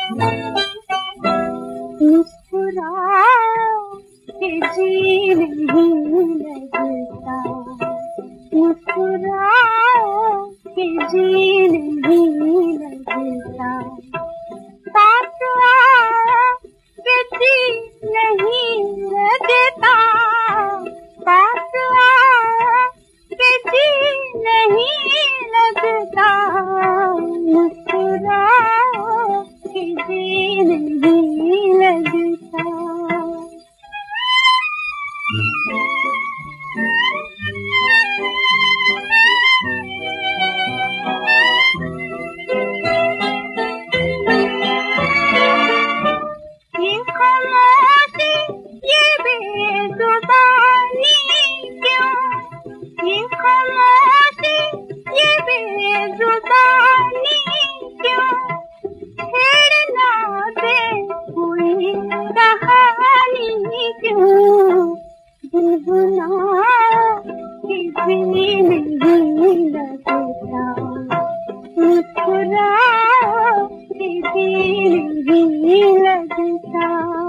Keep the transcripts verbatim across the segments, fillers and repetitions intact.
मुस्कुरा के जी नहीं लगता, मुस्कुरा के जी नहीं लगता, पास के जी नहीं लगता, पास के जी नहीं लगता, मुस्कुरा के जी नहीं लगता। ये खामोशी ये बेजुबानी क्यों, ये खामोशी ये बेजुबानी क्यों, छेड़ना दे कोई कहानी क्यों, गुनगुना के जी नहीं लगता, मुस्कुरा के जी नहीं लगता।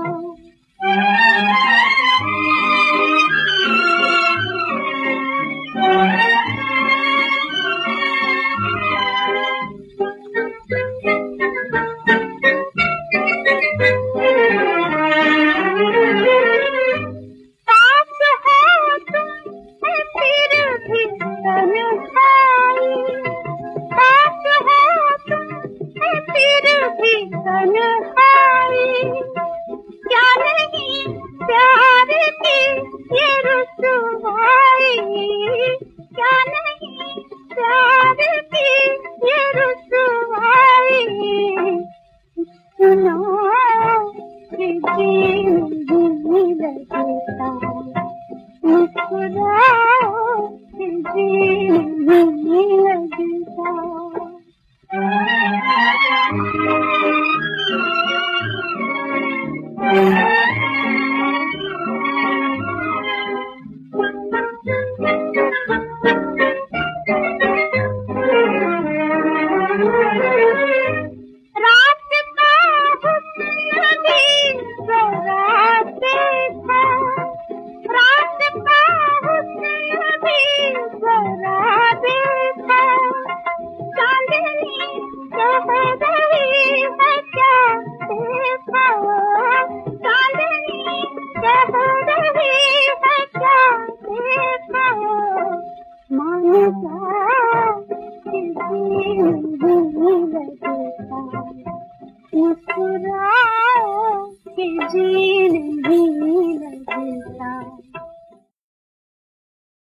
क्या नहीं प्यार की ये रुसवाई, क्या नहीं प्यार की ये रुसवाई, सुनो के जी नहीं लगता, मुस्कुराओ के जी नहीं लगता। रात का हुस्न भी जरा देखो, रात का हुस्न भी जरा देखो, चांदनी कह रही है क्या देखो, चांदनी कह रही है क्या देखो, मान जाओ कि जी नहीं लगता, मुस्कुराओ कि जी